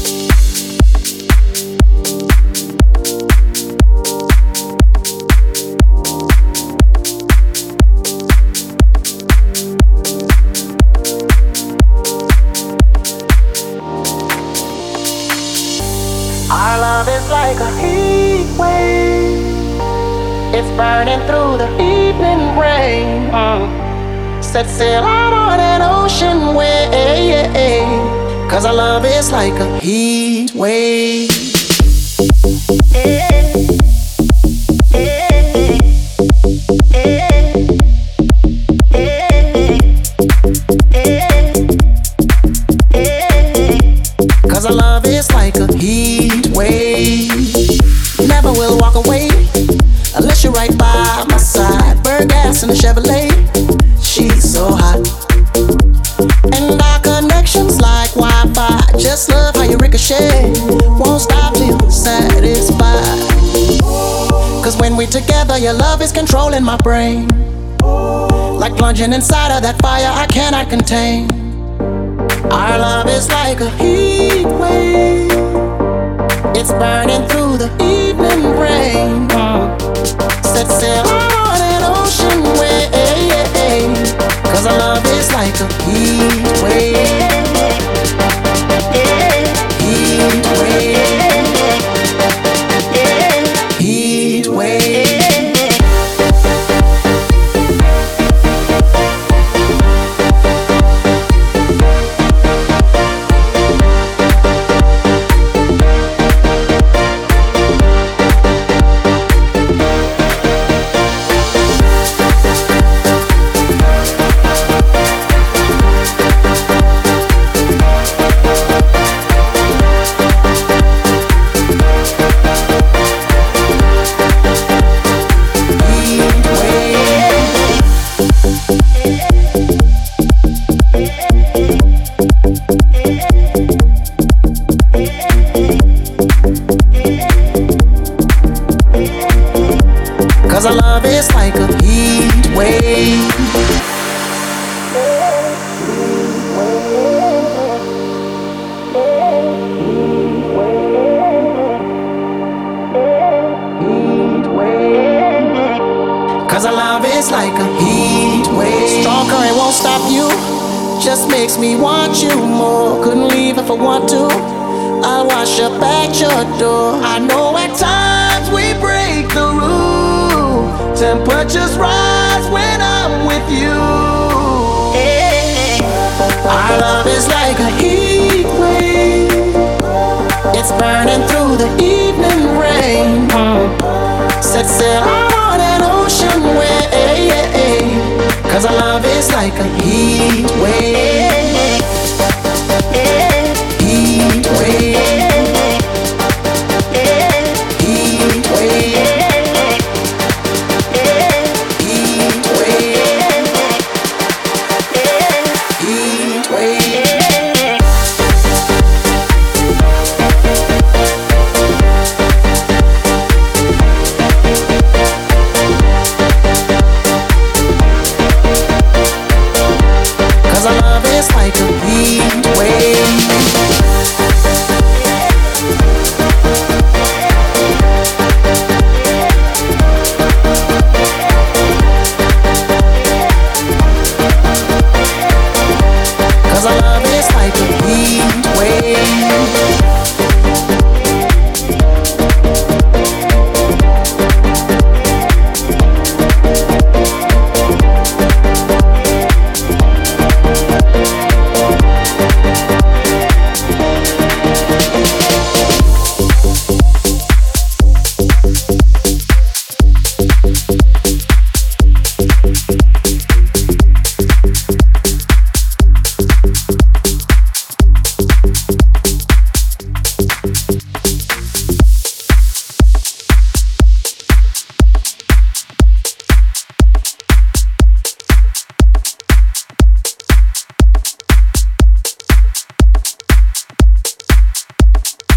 Our love is like a heat wave. It's burning through the evening rain. Set sail out on an ocean wave. Cause our love is like a heat wave. Cause our love is like a heat wave. Never will walk away unless you're right by my side. Burn gas in a Chevrolet. She's so hot. And our connection's like Wi-Fi. Just love how you ricochet. Won't stop till you're satisfied. Cause when we're together, your love is controlling my brain. Like plunging inside of that fire I cannot contain. Our love is like a heat wave. It's burning through the evening rain. Set sail on an ocean wave. Cause our love is like a heat wave. Heat wave. Heat wave. Cause our love is like a heat wave. Cause our love is like a heat wave. Strong current won't stop you, just makes me want you more. Couldn't leave if I want to. I'll wash up at your door. I know at times we break the rules. Temperatures rise when I'm with you. Our love is like a heat wave. It's burning through the evening rain. Set sail out on an ocean wave. Cause our love is like a heat wave.